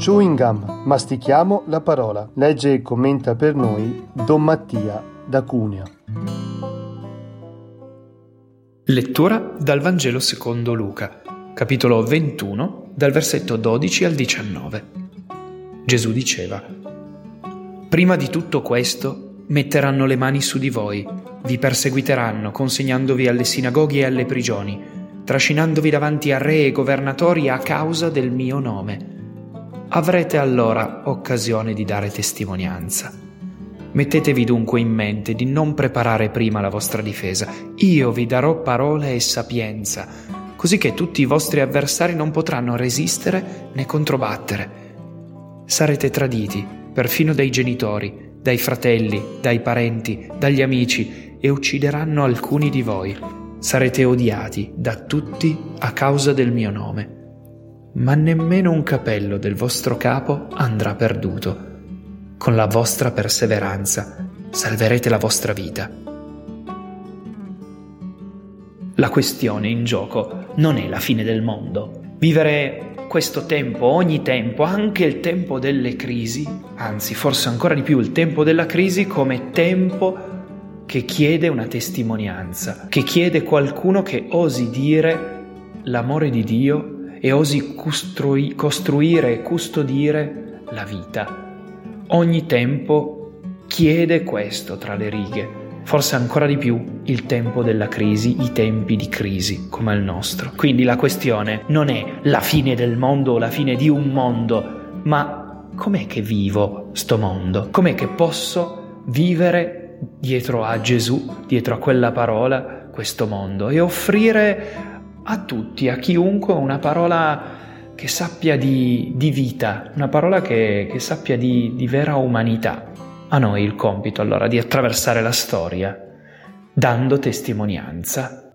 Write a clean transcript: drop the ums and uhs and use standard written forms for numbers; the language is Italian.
Chewing gum, mastichiamo la parola. Legge e commenta per noi Don Mattia da Cuneo. Lettura dal Vangelo secondo Luca, capitolo 21, dal versetto 12 al 19. Gesù diceva: «Prima di tutto questo metteranno le mani su di voi, vi perseguiteranno, consegnandovi alle sinagoghe e alle prigioni, trascinandovi davanti a re e governatori a causa del mio nome. Avrete allora occasione di dare testimonianza. Mettetevi dunque in mente di non preparare prima la vostra difesa. Io vi darò parole e sapienza, così che tutti i vostri avversari non potranno resistere né controbattere. Sarete traditi, perfino dai genitori, dai fratelli, dai parenti, dagli amici, e uccideranno alcuni di voi. Sarete odiati da tutti a causa del mio nome. Ma nemmeno un capello del vostro capo andrà perduto. Con la vostra perseveranza salverete la vostra vita». La questione in gioco non è la fine del mondo. Vivere questo tempo, ogni tempo, anche il tempo delle crisi, anzi forse ancora di più il tempo della crisi, come tempo che chiede una testimonianza, che chiede qualcuno che osi dire l'amore di Dio e osi costruire e custodire la vita. Ogni tempo chiede questo tra le righe, forse ancora di più il tempo della crisi, i tempi di crisi come il nostro. Quindi la questione non è la fine del mondo o la fine di un mondo, ma com'è che vivo sto mondo? Com'è che posso vivere dietro a Gesù, dietro a quella parola, questo mondo, e offrire a tutti, a chiunque, una parola che sappia di vita, una parola che sappia di vera umanità. A noi il compito allora di attraversare la storia dando testimonianza